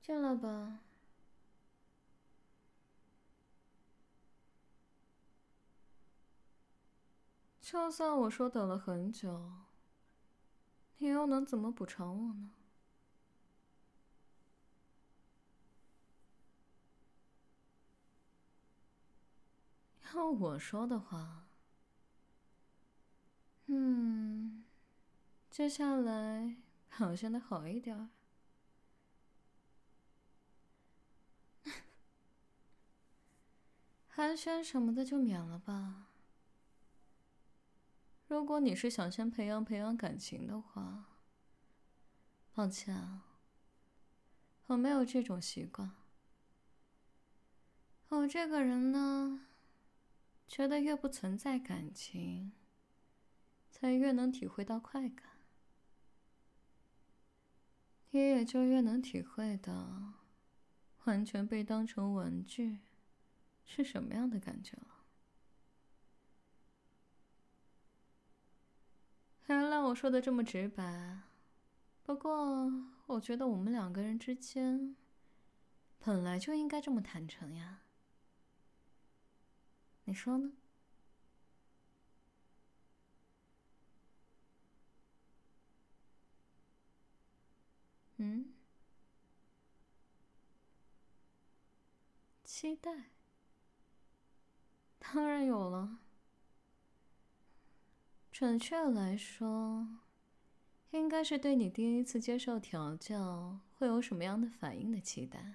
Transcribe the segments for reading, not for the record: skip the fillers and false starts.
进来吧。就算我说等了很久，你又能怎么补偿我呢？要我说的话，接下来表现得好一点儿。寒暄什么的就免了吧。如果你是想先培养培养感情的话，抱歉啊，我没有这种习惯。我这个人呢，觉得越不存在感情，才越能体会到快感。你也就越能体会到，完全被当成玩具是什么样的感觉了。原谅我说的这么直白，不过我觉得我们两个人之间本来就应该这么坦诚呀。你说呢？嗯，期待当然有了。准确来说，应该是对你第一次接受调教会有什么样的反应的期待。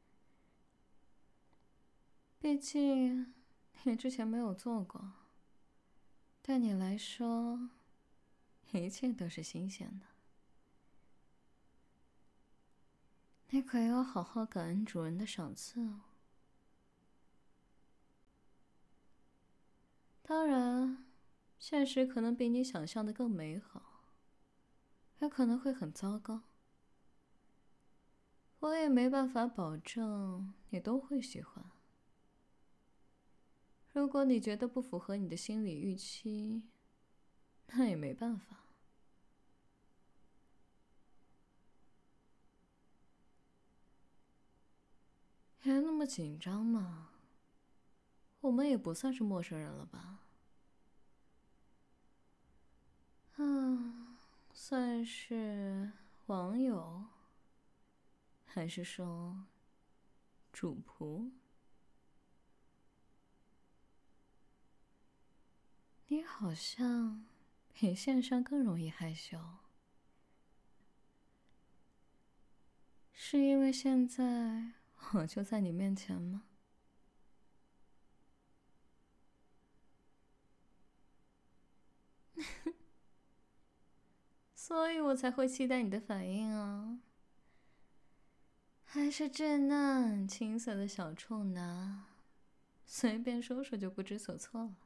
毕竟你之前没有做过，对你来说，一切都是新鲜的。你可要好好感恩主人的赏赐哦。当然，现实可能比你想象的更美好，也可能会很糟糕。我也没办法保证你都会喜欢。如果你觉得不符合你的心理预期，那也没办法。别那么紧张嘛，我们也不算是陌生人了吧？算是网友，还是说主仆？你好像比线上更容易害羞，是因为现在我就在你面前吗？所以我才会期待你的反应啊！还是稚嫩青涩的小处男，随便说说就不知所措了。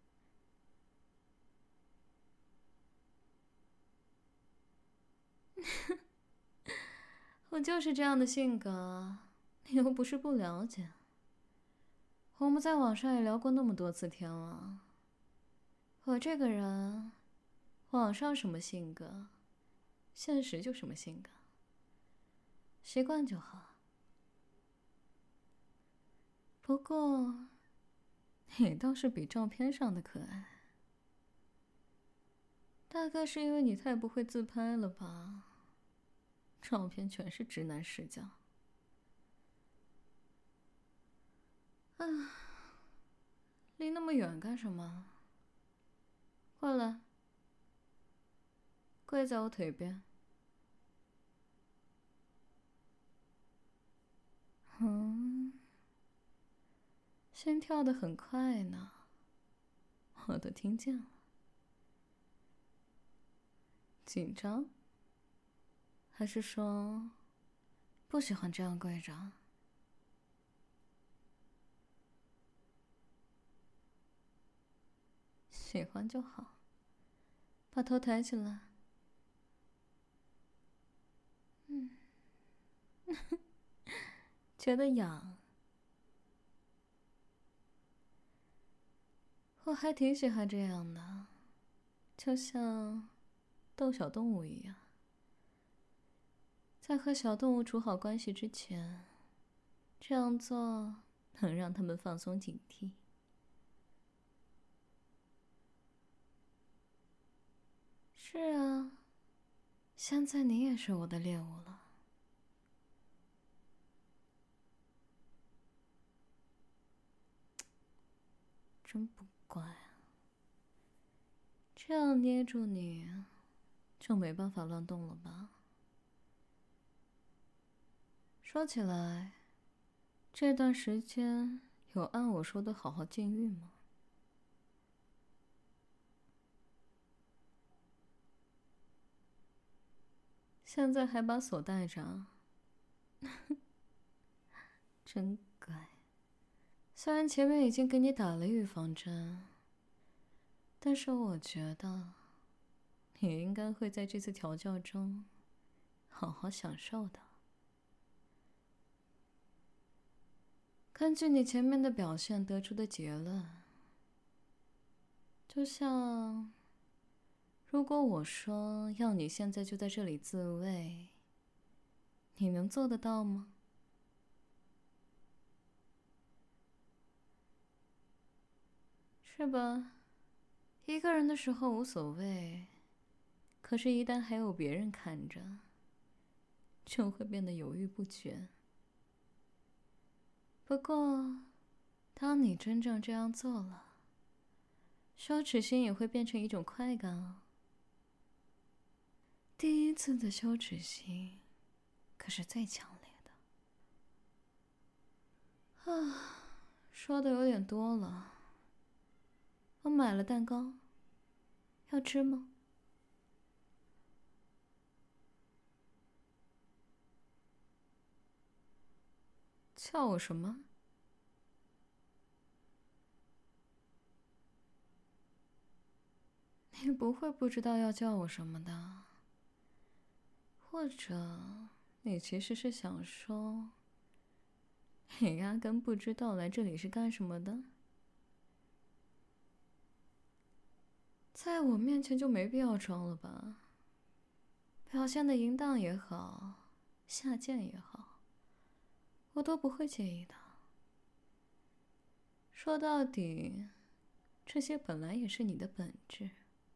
我就是这样的性格，你又不是不了解。我们在网上也聊过那么多次天了。我这个人，网上什么性格，现实就什么性格，习惯就好。不过，你倒是比照片上的可爱。大概是因为你太不会自拍了吧？照片全是直男视角。离那么远干什么？过来，跪在我腿边。心跳得很快呢，我都听见了。紧张？还是说不喜欢这样跪着？喜欢就好，把头抬起来。觉得痒？我还挺喜欢这样的，就像逗小动物一样。 在和小动物处好关系之前，这样做能让他们放松警惕。是啊，现在你也是我的猎物了。真不乖啊！这样捏住你，就没办法乱动了吧？说起来，这段时间有按我说的好好禁欲吗？现在还把锁带着，真乖。虽然前面已经给你打了预防针，但是我觉得你应该会在这次调教中好好享受的。根据你前面的表现得出的结论，就像如果我说要你现在就在这里自慰，你能做得到吗？是吧？一个人的时候无所谓，可是一旦还有别人看着，就会变得犹豫不决。不过，当你真正这样做了，羞耻心也会变成一种快感哦。第一次的羞耻心，可是最强烈的。啊，说的有点多了。我买了蛋糕，要吃吗？叫我什么？你不会不知道要叫我什么的。或者，你其实是想说，你压根不知道来这里是干什么的？在我面前就没必要装了吧？表现的淫荡也好，下贱也好，我都不会介意的。说到底，这些本来也是你的本质。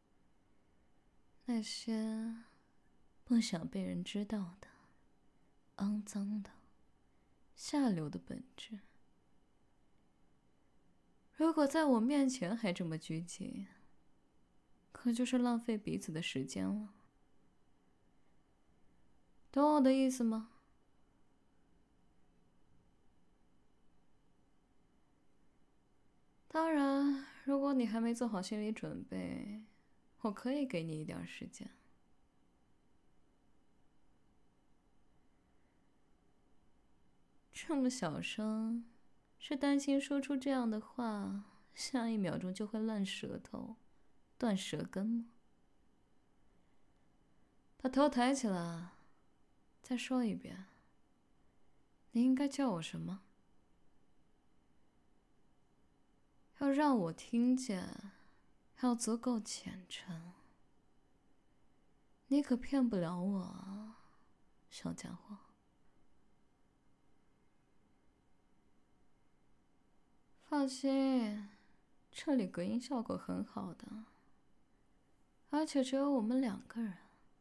那些不想被人知道的、肮脏的、下流的本质。如果在我面前还这么拘谨，可就是浪费彼此的时间了。懂我的意思吗？当然，如果你还没做好心理准备，我可以给你一点时间。这么小声，是担心说出这样的话，下一秒钟就会烂舌头、断舌根吗？把头抬起来，再说一遍。你应该叫我什么？要让我听见，要足够虔诚。你可骗不了我，小家伙。放心，这里隔音效果很好的，而且只有我们2个人。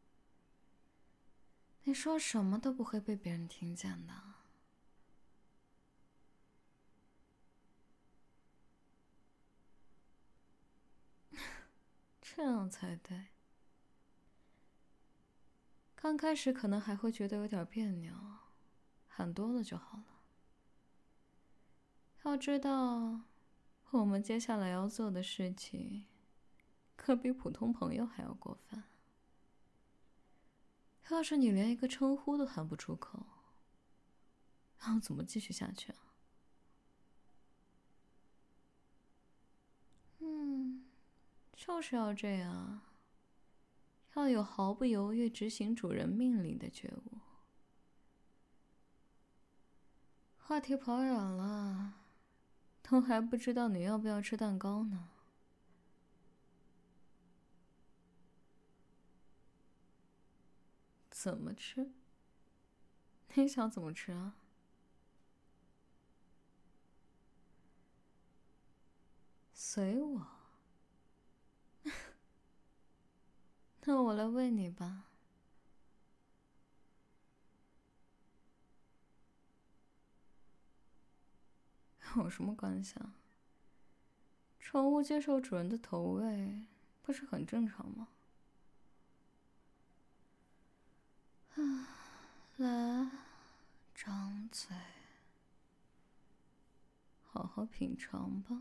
你说什么都不会被别人听见的。这样才对。刚开始可能还会觉得有点别扭，喊多了就好了。要知道，我们接下来要做的事情，可比普通朋友还要过分。要是你连一个称呼都喊不出口，要怎么继续下去啊？就是要这样，要有毫不犹豫执行主人命令的觉悟。话题跑远了，都还不知道你要不要吃蛋糕呢。怎么吃？ 你想怎么吃啊？随我。那我来喂你吧。有什么关系啊？宠物接受主人的投喂，不是很正常吗？来，张嘴，好好品尝吧。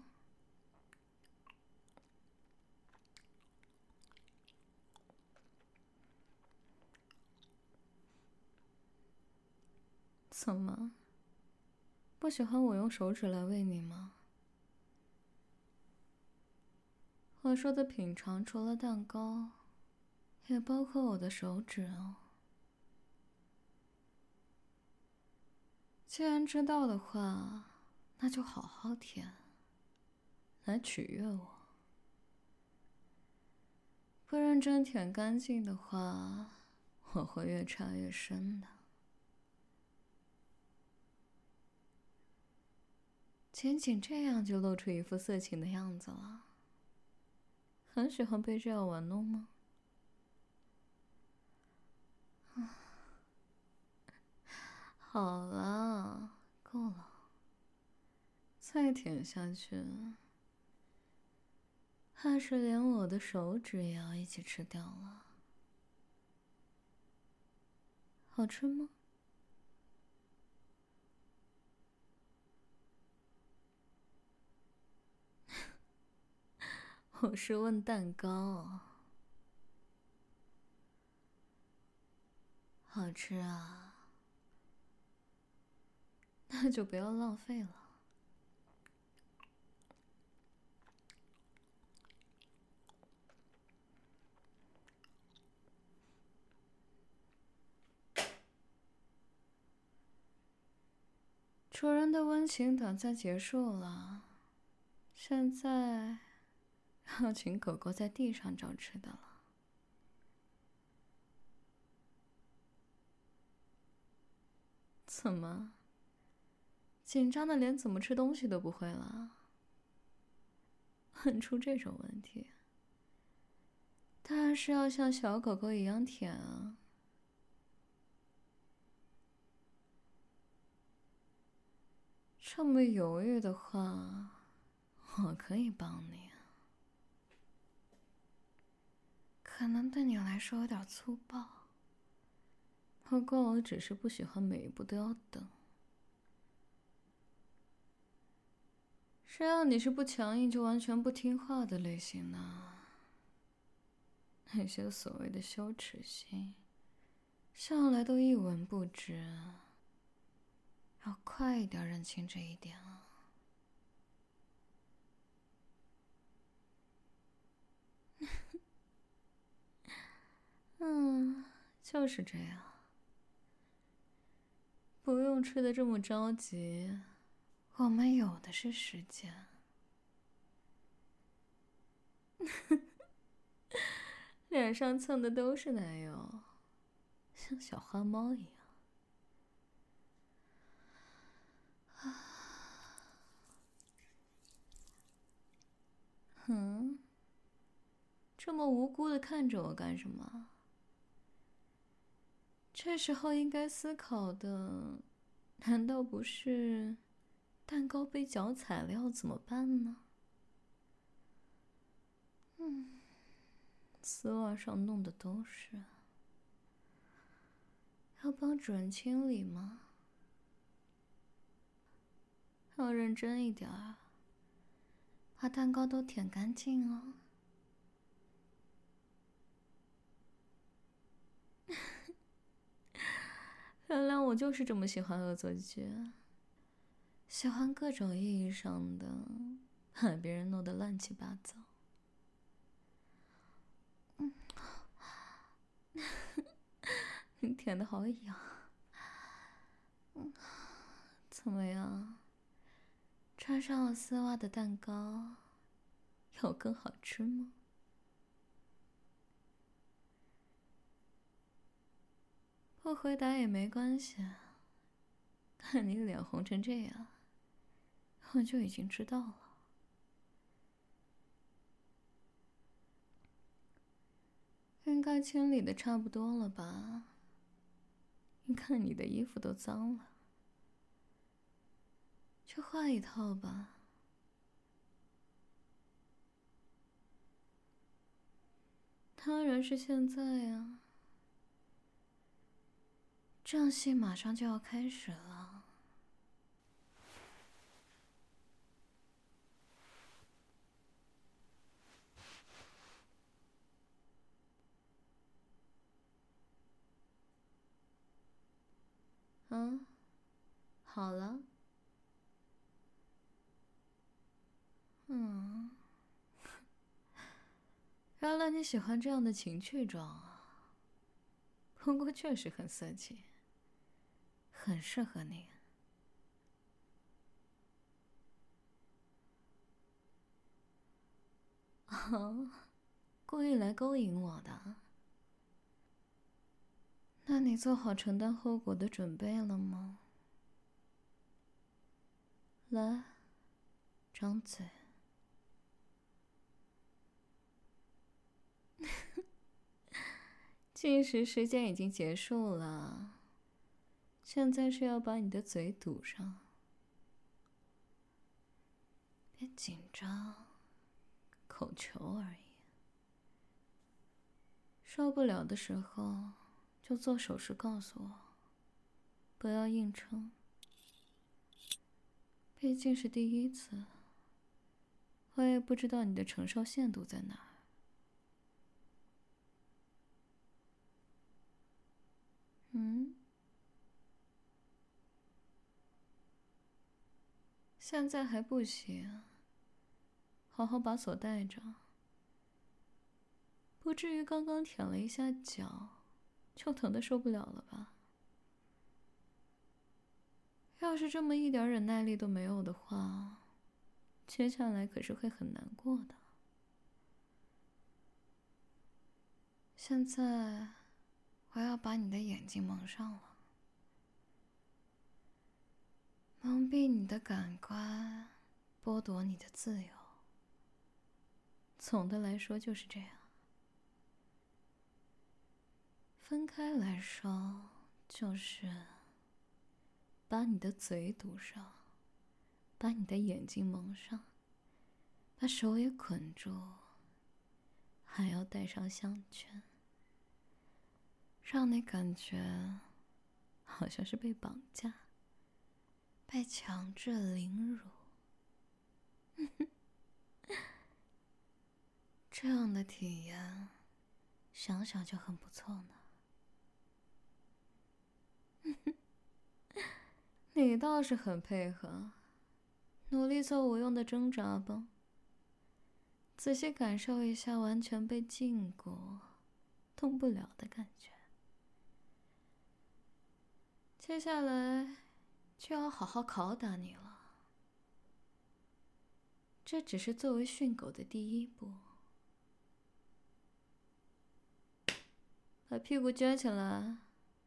怎么？不喜欢我用手指来喂你吗？我说的品尝除了蛋糕，也包括我的手指哦。既然知道的话，那就好好舔，来取悦我。不认真舔干净的话，我会越插越深的。仅仅这样就露出一副色情的样子了，很喜欢被这样玩弄吗？好了，够了，再舔下去，怕是连我的手指也要一起吃掉了。好吃吗？我是问蛋糕。好吃啊，那就不要浪费了。主人的温情短暂结束了，现在要请狗狗在地上找吃的了。怎么？紧张的连怎么吃东西都不会了？问出这种问题，当然是要像小狗狗一样舔啊。这么犹豫的话，我可以帮你。可能对你来说有点粗暴，不过我只是不喜欢每一步都要等。谁让你是不强硬就完全不听话的类型呢？那些所谓的羞耻心，向来都一文不值。要快一点认清这一点啊！就是这样，不用吃的这么着急，我们有的是时间。脸上蹭的都是奶油，像小花猫一样。这么无辜的看着我干什么？这时候应该思考的，难道不是蛋糕被脚踩了要怎么办呢？丝袜上弄的都是，要帮主人清理吗？要认真一点儿，把蛋糕都舔干净哦。原来我就是这么喜欢恶作剧，喜欢各种意义上的把别人弄得乱七八糟。你舔的好痒。怎么样？穿上了丝袜的蛋糕，有更好吃吗？不回答也没关系， 看你脸红成这样，我就已经知道了。应该清理的差不多了吧？你看你的衣服都脏了，去换一套吧。当然是现在呀，这样戏马上就要开始了。嗯，好了。嗯，原来你喜欢这样的情趣装啊。不过确实很色情，很适合你。哦，故意来勾引我的？那你做好承担后果的准备了吗？来，张嘴。计时时间已经结束了，现在是要把你的嘴堵上。别紧张，口球而已。受不了的时候就做手势告诉我，不要硬撑。毕竟是第一次，我也不知道你的承受限度在哪儿。嗯？现在还不行，好好把锁带着，不至于刚刚舔了一下脚，就疼得受不了了吧？要是这么一点忍耐力都没有的话，接下来可是会很难过的。现在，我要把你的眼睛蒙上了，蒙蔽你的感官，剥夺你的自由。总的来说就是这样。分开来说，就是把你的嘴堵上，把你的眼睛蒙上，把手也捆住，还要戴上项圈，让你感觉好像是被绑架，被强制凌辱。这样的体验，想想就很不错呢。你倒是很配合，努力做无用的挣扎吧。仔细感受一下完全被禁锢、动不了的感觉。接下来就要好好拷打你了。这只是作为训狗的第一步。把屁股撅起来。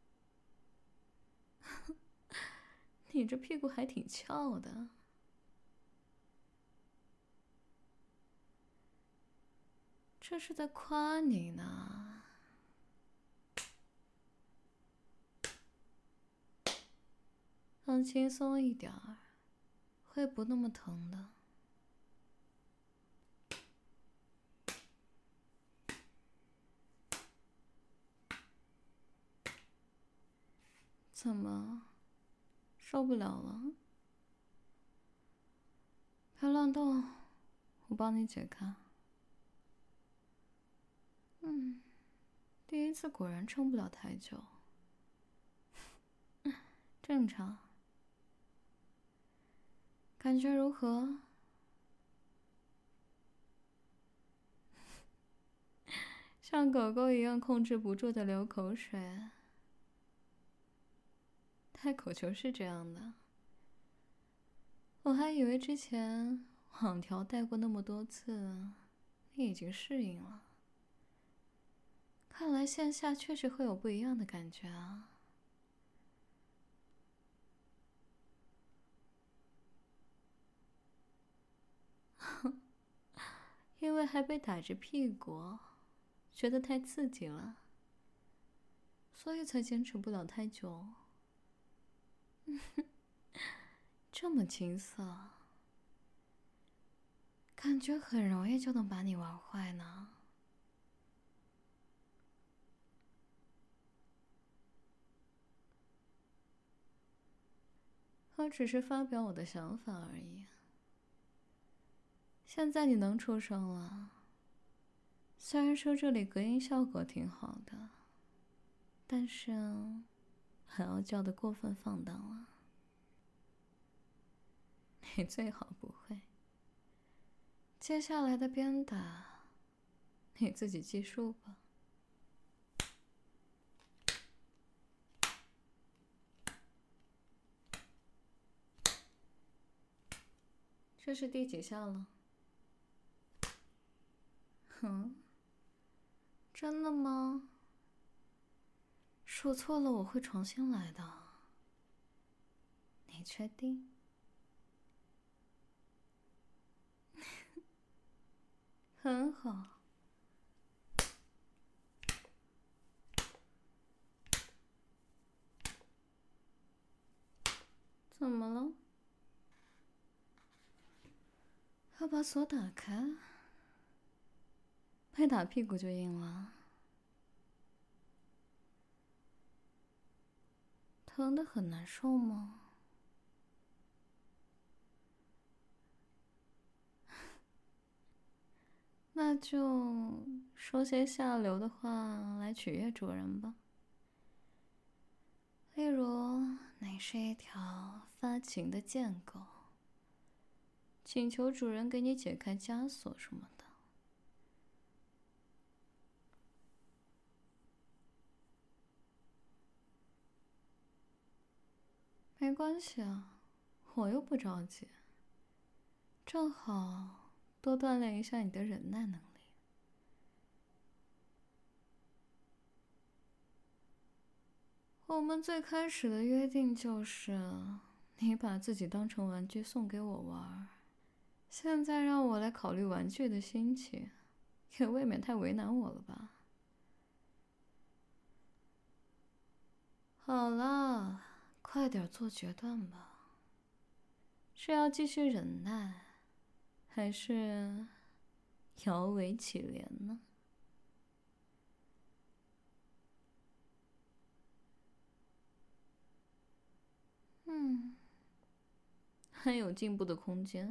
你这屁股还挺翘的。这是在夸你呢。放轻松一点儿，会不那么疼的。怎么，受不了了？别乱动，我帮你解开。第一次果然撑不了太久。正常。感觉如何？像狗狗一样控制不住的流口水。戴口球是这样的。我还以为之前网条戴过那么多次，你已经适应了。看来线下确实会有不一样的感觉啊。 因为还被打着屁股，觉得太刺激了，所以才坚持不了太久。这么青涩，感觉很容易就能把你玩坏呢。我只是发表我的想法而已。现在你能出声了，虽然说这里隔音效果挺好的，但是还要叫得过分放荡了。你最好不会。接下来的鞭打，你自己计数吧。这是第几下了？真的吗？数错了我会重新来的。你确定？很好。怎么了？要把锁打开？被打屁股就硬了？疼得很难受吗？那就说些下流的话来取悦主人吧。例如，你是一条发情的贱狗，请求主人给你解开枷锁什么的。没关系啊，我又不着急，正好多锻炼一下你的忍耐能力。我们最开始的约定就是，你把自己当成玩具送给我玩，现在让我来考虑玩具的心情，也未免太为难我了吧？好了，快点做决断吧。是要继续忍耐，还是摇尾乞怜呢？还有进步的空间。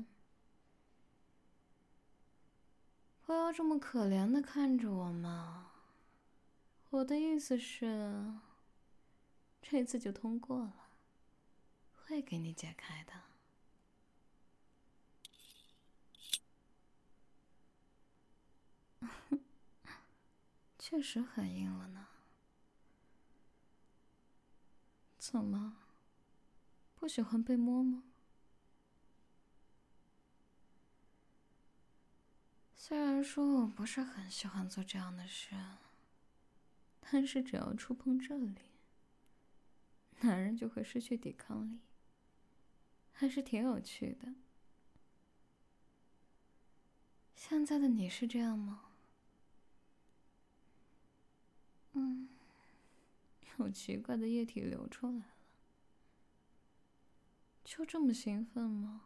不要这么可怜的看着我嘛。我的意思是，这次就通过了，会给你解开的。确实很硬了呢。怎么，不喜欢被摸吗？虽然说我不是很喜欢做这样的事，但是只要触碰这里，男人就会失去抵抗力，还是挺有趣的。现在的你是这样吗？有奇怪的液体流出来了，就这么兴奋吗？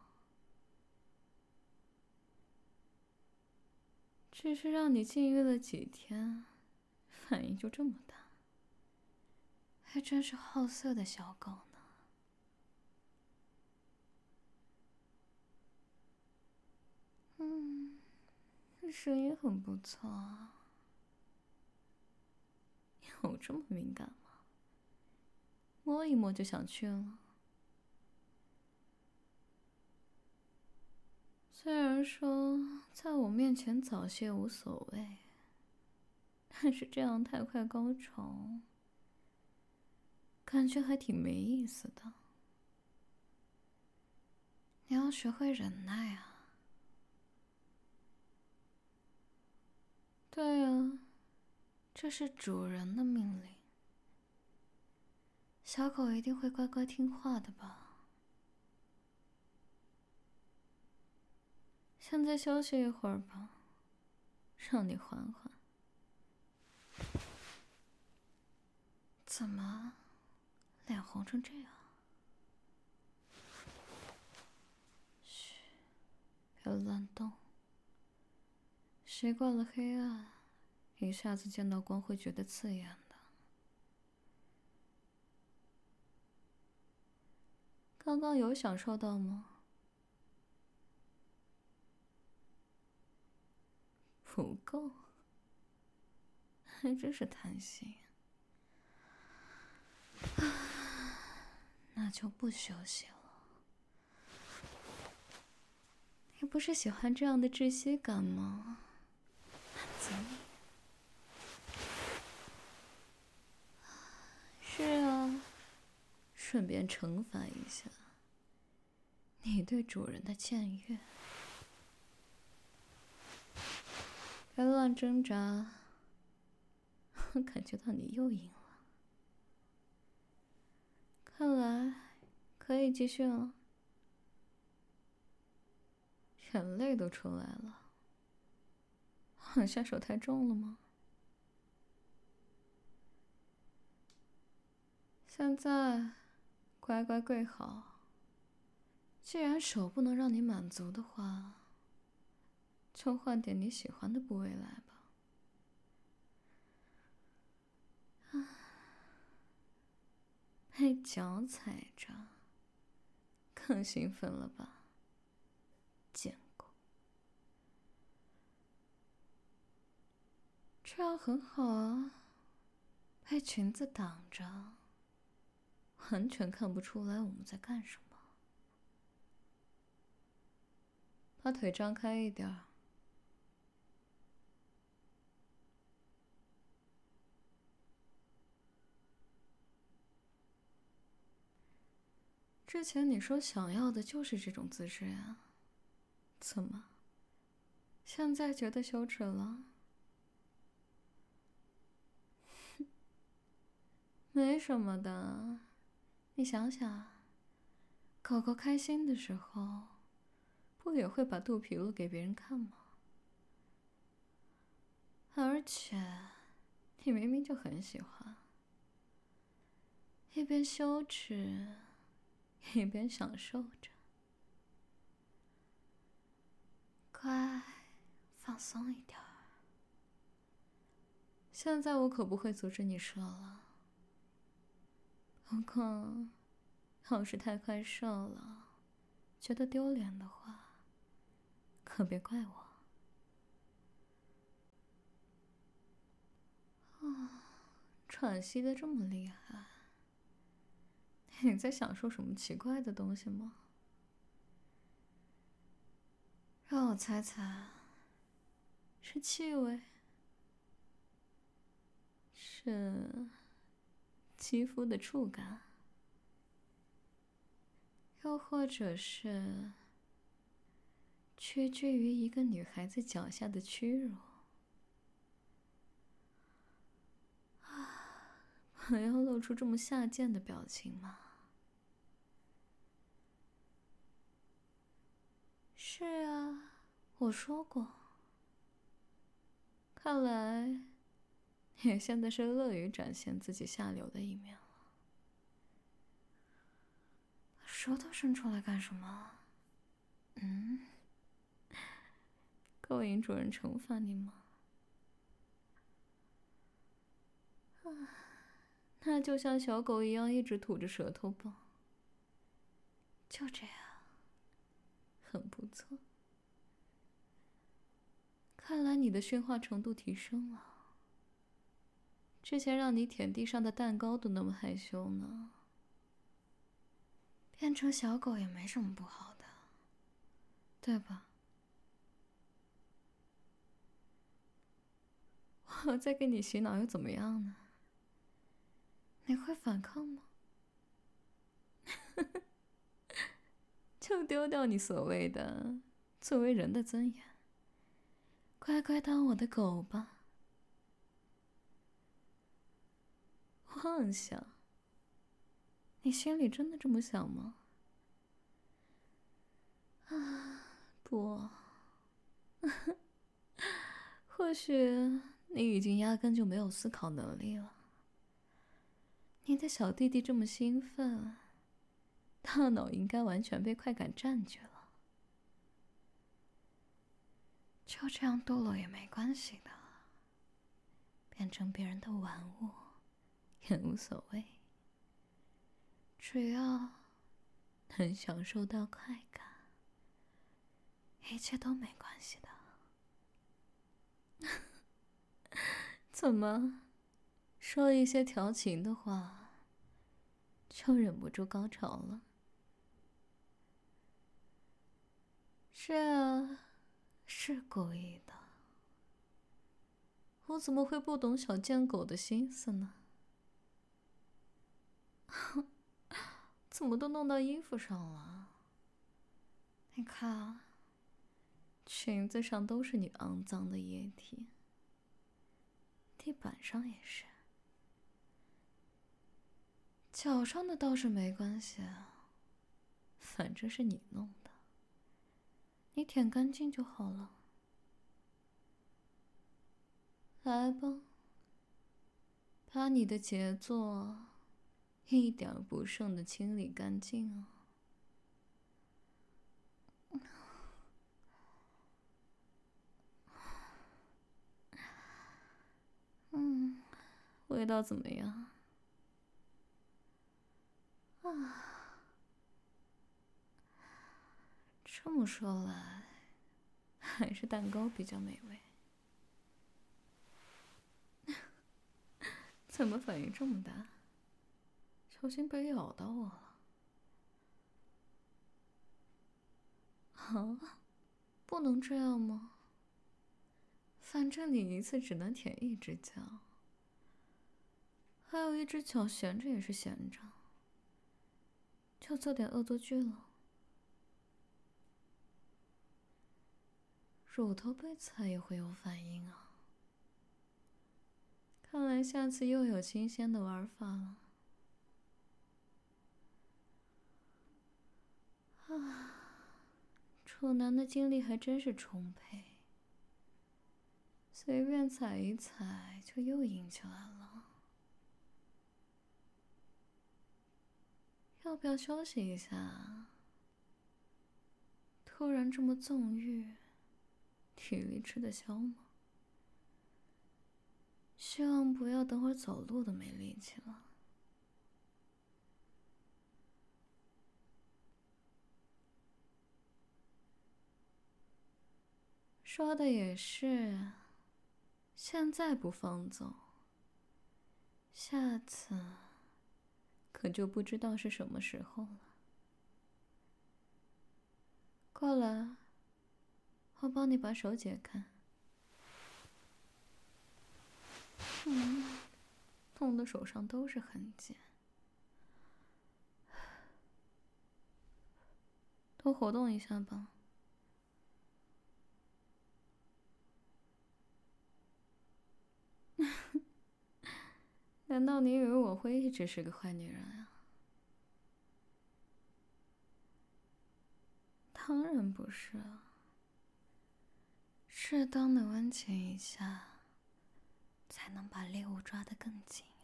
只是让你禁欲了几天，反应就这么大，还真是好色的小狗呢。声音很不错啊。有这么敏感吗？摸一摸就想去了？虽然说在我面前早泄无所谓，但是这样太快高潮，感觉还挺没意思的。你要学会忍耐啊。对啊，这是主人的命令。小狗一定会乖乖听话的吧？现在休息一会儿吧， 让你缓缓。怎么，脸红成这样？嘘，别乱动。习惯了黑暗，一下子见到光会觉得刺眼的。刚刚有享受到吗？不够，还真是贪心。那就不休息了。你不是喜欢这样的窒息感吗？满足你。是啊，顺便惩罚一下你对主人的僭越。别乱挣扎，我感觉到你又赢了。看来可以继续了。眼泪都出来了，我下手太重了吗？现在乖乖跪好。既然手不能让你满足的话，就换点你喜欢的部位来吧。被脚踩着，更兴奋了吧？贱狗，这样很好啊，被裙子挡着，完全看不出来我们在干什么。把腿张开一点儿。之前你说想要的就是这种姿势呀，怎么，现在觉得羞耻了？没什么的，你想想，狗狗开心的时候，不也会把肚皮露给别人看吗？而且，你明明就很喜欢，一边羞耻，一边享受着。乖，放松一点儿。现在我可不会阻止你射了。不过，要是太快射了，觉得丢脸的话，可别怪我。喘息的这么厉害，你在享受什么奇怪的东西吗？让我猜猜，是气味？是肌肤的触感？又或者是屈居于一个女孩子脚下的屈辱？我要露出这么下贱的表情吗？是啊，我说过。看来，你现在是乐于展现自己下流的一面了。把舌头伸出来干什么？勾引主人惩罚你吗？那就像小狗一样一直吐着舌头吧。就这样，很不错。看来你的驯化程度提升了。之前让你舔地上的蛋糕都那么害羞呢，变成小狗也没什么不好的，对吧？我再给你洗脑又怎么样呢？你会反抗吗？就丢掉你所谓的作为人的尊严，乖乖当我的狗吧。妄想？你心里真的这么想吗？不， 或许你已经压根就没有思考能力了。你的小弟弟这么兴奋，大脑应该完全被快感占据了。就这样堕落也没关系的，变成别人的玩物也无所谓，只要能享受到快感，一切都没关系的。怎么，说一些调情的话，就忍不住高潮了？是啊，是故意的。我怎么会不懂小贱狗的心思呢？怎么都弄到衣服上了？你看，裙子上都是你肮脏的液体，地板上也是，脚上的倒是没关系啊，反正是你弄的，你舔干净就好了。来吧，把你的杰作一点不剩的清理干净啊！味道怎么样？这么说来，还是蛋糕比较美味。怎么反应这么大？小心别咬到我了。啊，不能这样吗？反正你一次只能舔一只脚，还有一只脚闲着也是闲着，就做点恶作剧了。乳头被踩也会有反应啊！看来下次又有新鲜的玩法了。处男的精力还真是充沛，随便踩一踩就又硬起来了。要不要休息一下？突然这么纵欲，体力吃得消吗？希望不要等会儿走路都没力气了。说的也是，现在不放走，下次可就不知道是什么时候了。过来，我帮你把手解开。痛的手上都是痕迹，多活动一下吧。难道你以为我会一直是个坏女人啊？当然不是啊，适当的温情一下，才能把猎物抓得更紧呀。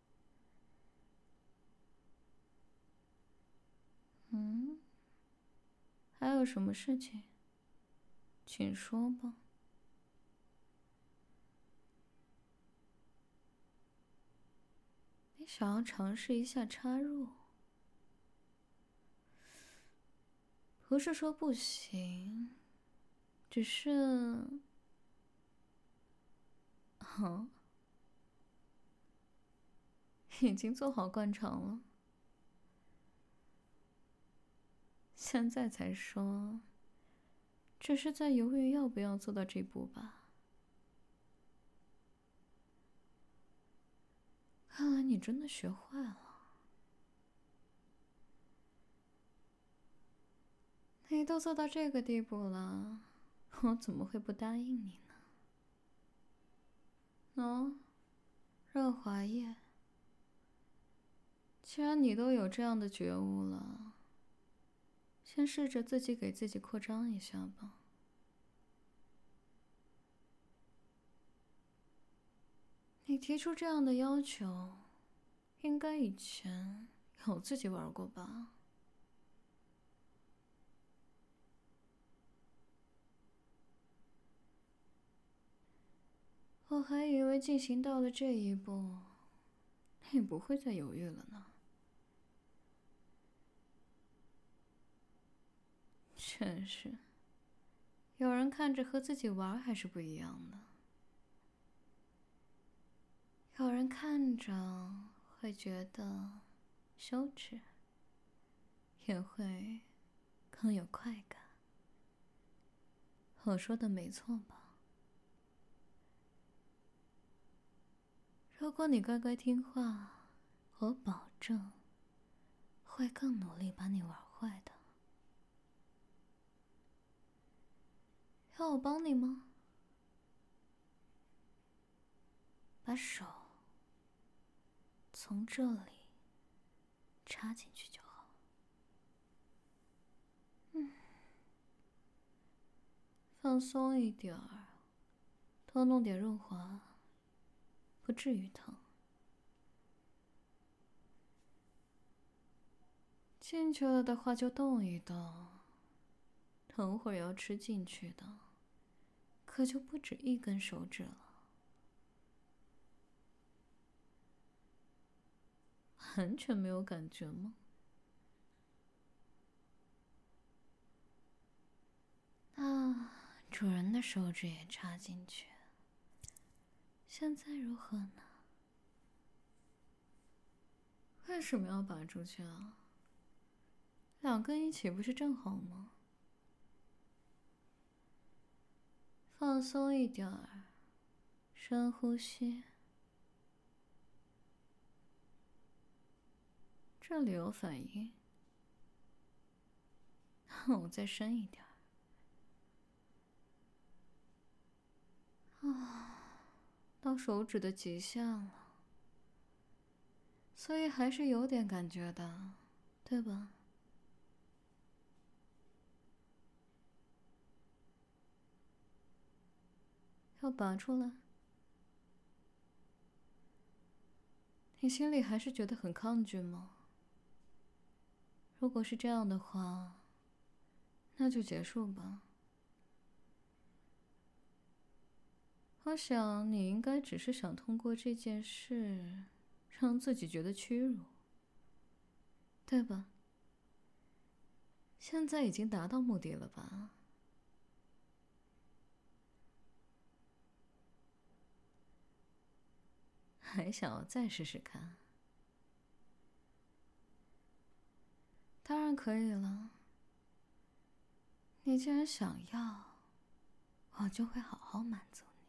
还有什么事情？请说吧。你想要尝试一下插入？不是说不行，只是……已经做好灌肠了，现在才说，只是在犹豫要不要做到这步吧。看来你真的学坏了。你都做到这个地步了，我怎么会不答应你呢？喏，润滑液。既然你都有这样的觉悟了，先试着自己给自己扩张一下吧。 你提出这样的要求，应该以前有自己玩过吧？我还以为进行到了这一步，你不会再犹豫了呢。真是，有人看着和自己玩还是不一样的。有人看着会觉得羞耻，也会更有快感。我说的没错吧？如果你乖乖听话，我保证会更努力把你玩坏的。要我帮你吗？把手从这里插进去就好。放松一点儿，多弄点润滑，不至于疼。进去了的话就动一动，等会儿要吃进去的，可就不止一根手指了。完全没有感觉吗？那主人的手指也插进去，现在如何呢？为什么要拔出去啊？两根一起不是正好吗？放松一点儿，深呼吸。这里有反应，我再深一点儿。到手指的极限了，所以还是有点感觉的，对吧？要拔出来？你心里还是觉得很抗拒吗？如果是这样的话，那就结束吧。我想你应该只是想通过这件事，让自己觉得屈辱，对吧？现在已经达到目的了吧？还想要再试试看？当然可以了。你既然想要，我就会好好满足你。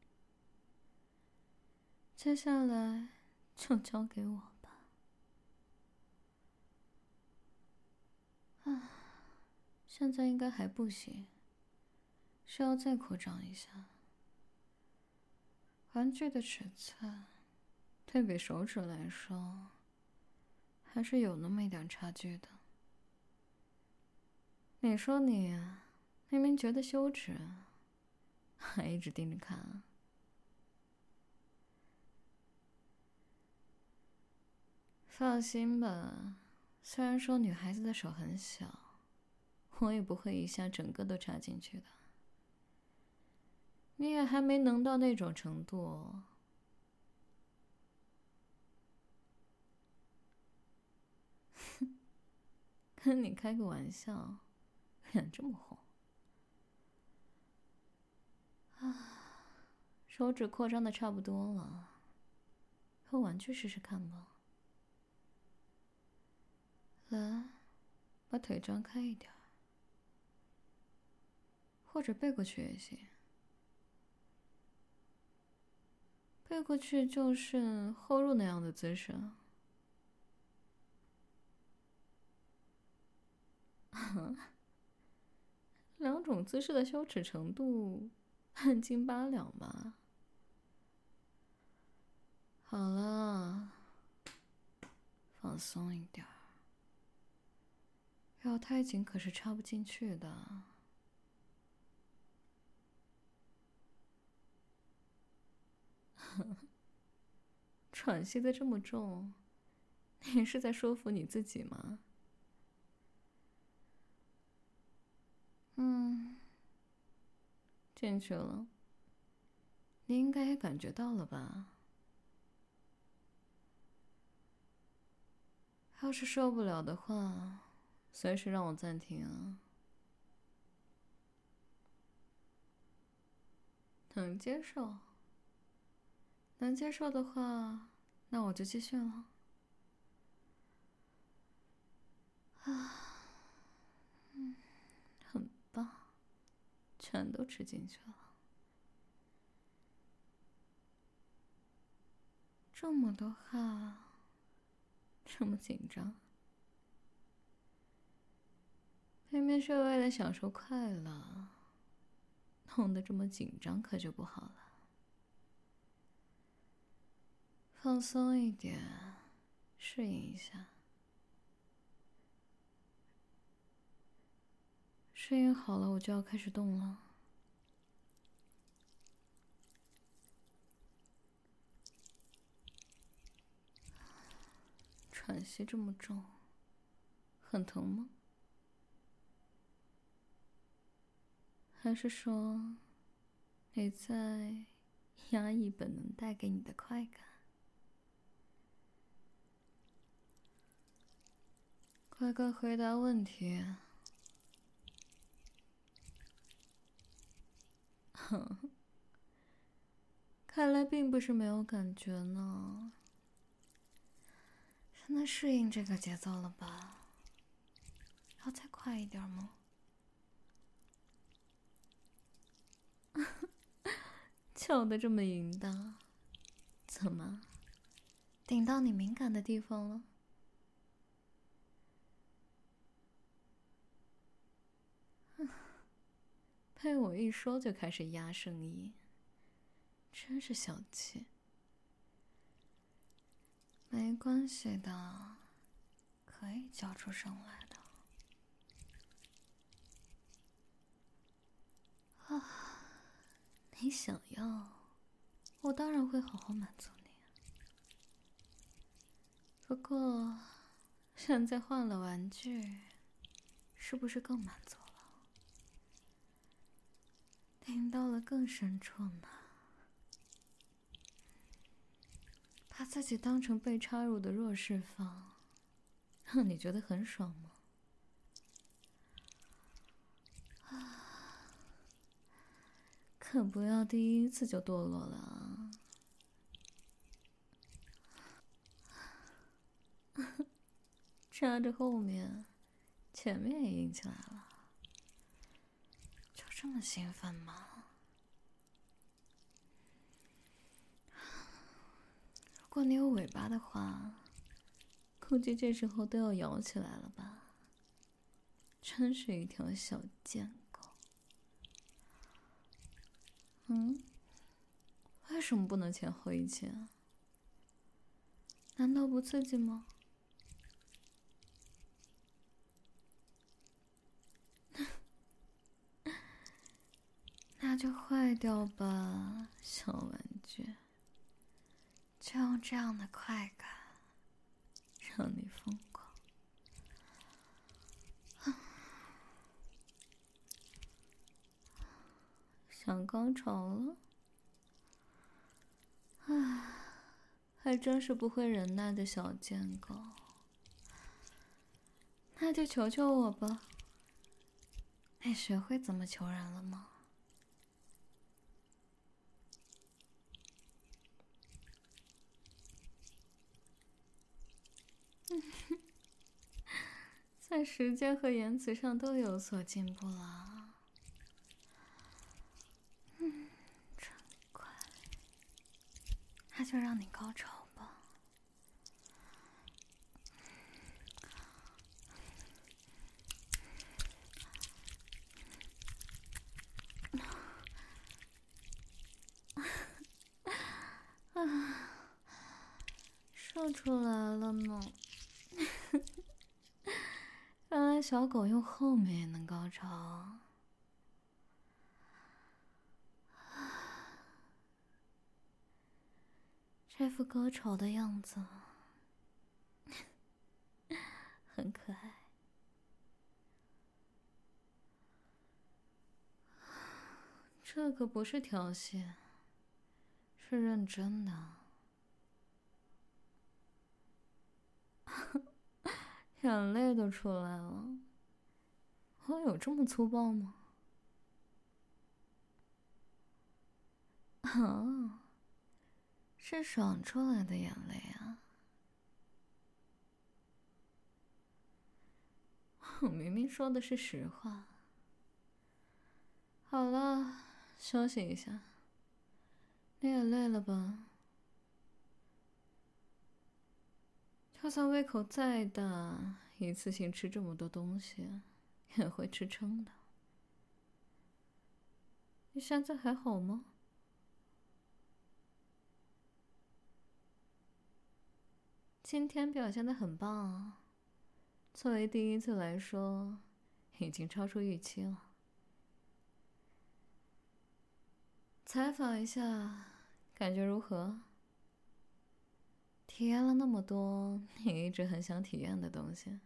接下来就交给我吧。现在应该还不行，需要再扩张一下。玩具的尺寸对比手指来说，还是有那么一点差距的。你说你明明觉得羞耻，还一直盯着看啊？放心吧，虽然说女孩子的手很小，我也不会一下整个都插进去的。你也还没能到那种程度哦。跟你开个玩笑，脸这么红。手指扩张的差不多了，用玩具试试看吧。来，把腿张开一点，或者背过去也行。背过去就是后入那样的姿势。两种姿势的羞耻程度半斤八两吧。好了，放松一点儿，咬太紧可是插不进去的。 喘息的这么重，你是在说服你自己吗？进去了，你应该也感觉到了吧？要是受不了的话，随时让我暂停啊。能接受？能接受的话，那我就继续了。很棒，全都吃进去了。这么多汗，这么紧张，明明是为了享受快乐，弄得这么紧张可就不好了。放松一点，适应一下。适应好了，我就要开始动了。喘息这么重，很疼吗？还是说，你在压抑本能带给你的快感？快回答问题！看来并不是没有感觉呢。是能适应这个节奏了吧？要再快一点吗？叫得这么淫荡，怎么顶到你敏感的地方了？被我一说就开始压声音，真是小气。没关系的，可以叫出声来的。你想要，我当然会好好满足你。不过，现在换了玩具，是不是更满足了？听到了更深处呢。把自己当成被插入的弱势方，让你觉得很爽吗？可不要第一次就堕落了啊！插着后面，前面也硬起来了，就这么兴奋吗？如果你有尾巴的话，估计这时候都要摇起来了吧？真是一条小贱狗。为什么不能前后一起啊？难道不刺激吗？那就坏掉吧，小玩具。就用这样的快感，让你疯狂。想高潮了？还真是不会忍耐的小贱狗。那就求求我吧。你学会怎么求人了吗？在时间和言辞上都有所进步了。真快。那就让你高潮吧。射出来了呢。原来小狗用后面也能高潮。 这副歌丑的样子很可爱。这可不是调戏，是认真的。眼泪都出来了，我有这么粗暴吗？啊，是爽出来的眼泪啊！我明明说的是实话。好了，休息一下。你也累了吧？就算胃口再大，一次性吃这么多东西，也会吃撑的。你现在还好吗？今天表现得很棒啊，作为第一次来说，已经超出预期了。采访一下，感觉如何？体验了那么多你一直很想体验的东西。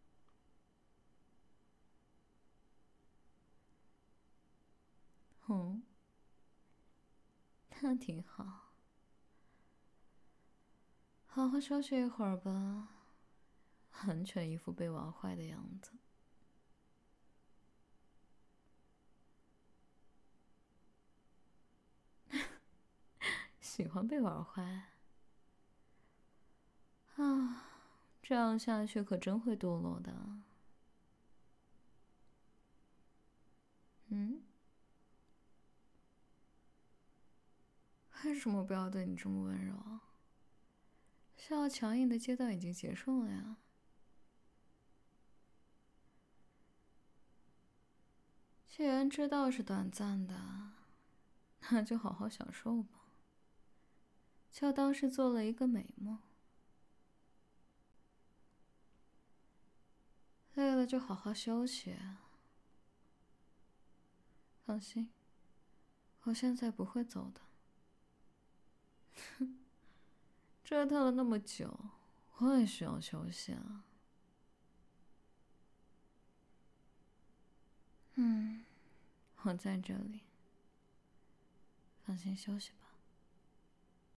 那挺好。好好休息一会儿吧，完全一副被玩坏的样子。喜欢被玩坏啊？这样下去可真会堕落的。为什么不要对你这么温柔？需要强硬的阶段已经结束了呀。既然知道是短暂的，那就好好享受吧，就当是做了一个美梦。累了就好好休息。放心，我现在不会走的。折腾了那么久，我也需要休息啊。我在这里，放心休息吧。